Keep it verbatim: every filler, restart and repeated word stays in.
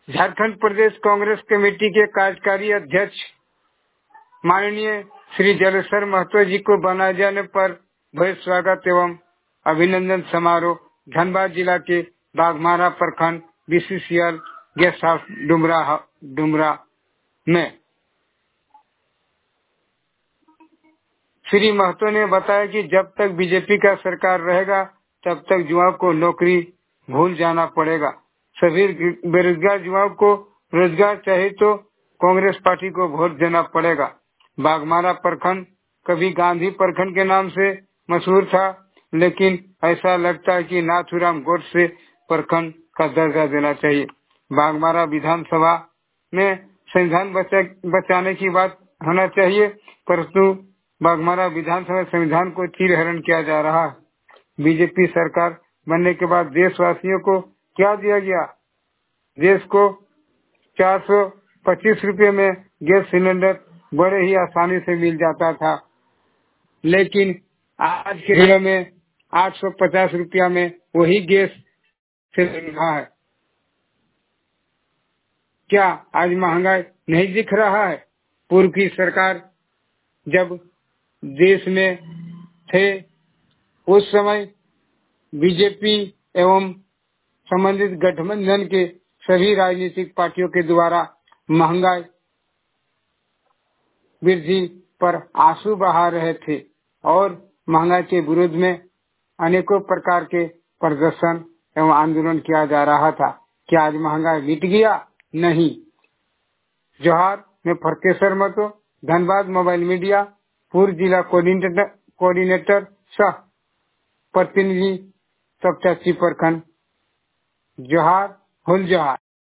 झारखंड प्रदेश Congress committee के कार्यकारी अध्यक्ष माननीय श्री जलेश्वर महतो जी को बनाए जाने पर भव्य स्वागत एवं अभिनंदन समारोह धनबाद जिला के बाघमारा प्रखंड BCCL guest house Dumra Dumra में। श्री महतो ने बताया कि जब तक बीजेपी का सरकार रहेगा तब तक युवाओं को नौकरी भूल जाना पड़ेगा। सभी बेरोजगार युवाओं को रोजगार चाहिए तो कांग्रेस पार्टी को वोट देना पड़ेगा। बाघमारा प्रखंड कभी गांधी प्रखंड के नाम से मशहूर था, लेकिन ऐसा लगता है कि नाथूराम गोडसे प्रखंड का दर्जा देना चाहिए। बाघमारा विधानसभा में संविधान बचा, बचाने की बात होना चाहिए, परंतु बाघमारा विधानसभा संविधान को चीरहरण किया जा रहा है। बीजेपी सरकार बनने के बाद देशवासियों को क्या दिया गया? देश को चार सौ पच्चीस रुपए में गैस सिलेंडर बड़े ही आसानी से मिल जाता था, लेकिन आज के समय में आठ सौ पचास रुपया में वही गैस सिलेंडर रहा है। क्या आज महंगाई नहीं दिख रहा है? पूर्व की सरकार जब देश में थे उस समय बीजेपी एवं संबंधित गठबंधन के सभी राजनीतिक पार्टियों के द्वारा महंगाई वृद्धि पर आंसू बहा रहे थे और महंगाई के विरोध में अनेकों प्रकार के प्रदर्शन एवं आंदोलन किया जा रहा था। क्या आज महंगाई मिट गया? नहीं। जोहार, मैं फरकेश्वर महतो, धनबाद मोबाइल मीडिया पूर्व जिला कोऑर्डिनेटर कोऑर्डिनेटर सह प्रतिनिधि सबचाची प्रखंड। जोहार, हुल जोहार।